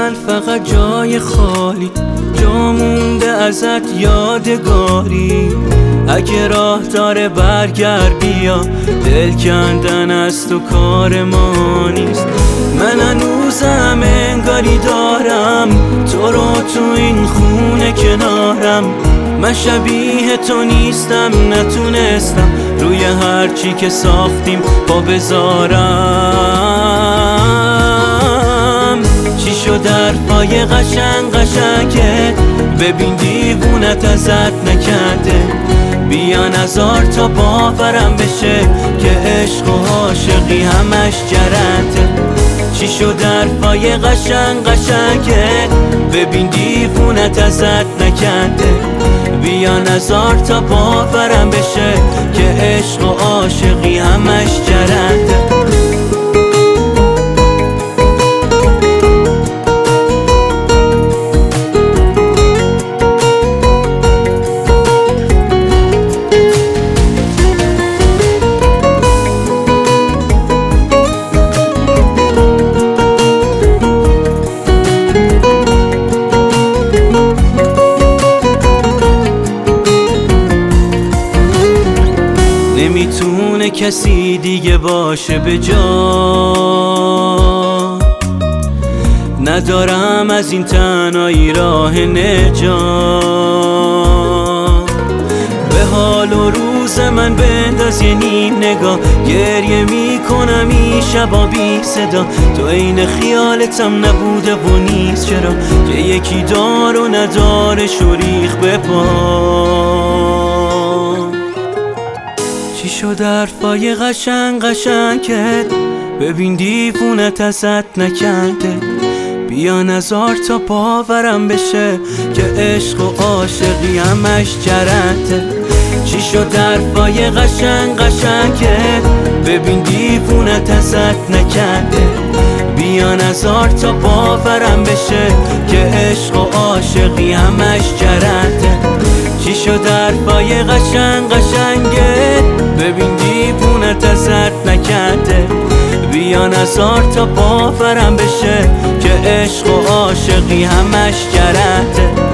من فقط جای خالی، جا مونده ازت یادگاری. اگه راه داره برگرد بیا، دل کندن از تو کار ما نیست. من هنوزم انگاری دارم تو رو تو این خونه کنارم. من شبیه تو نیستم، نتونستم روی هرچی که ساختیم پا بذارم. چی شد حرفای قشنگت، ببین دیوونت ازت نکرده. بیا نزار تا باورم بشه که عشق و عاشقی همش جرته. چی شد حرفای قشنگت، ببین دیوونت ازت نکرده. بیا نزار تا باورم بشه که عشق و عاشقی همش جرته. نمیتونه کسی دیگه باشه به جا، ندارم از این تنهایی راه نجات. به حال و روز من بنداز یه نیم نگاه، گریه میکنم این شبا بی صدا. تو عین خیالتم نبوده و نیست، چرا که یکی دار و نداره شریخ به پا. چی شد حرفای قشنگت، ببین دیوونت ازت نکرده. بیا نزار تا باورم بشه که عشق و عاشقی همش جرته. چی شد حرفای قشنگت، ببین دیوونت ازت نکرده. بیا نزار تا باورم بشه که عشق و عاشقی همش جرته. چی شد حرفای قشنگت، ببین دیوونت ازت نکرده. بیا نزار تا باورم بشه که عشق و عاشقی همش جرته.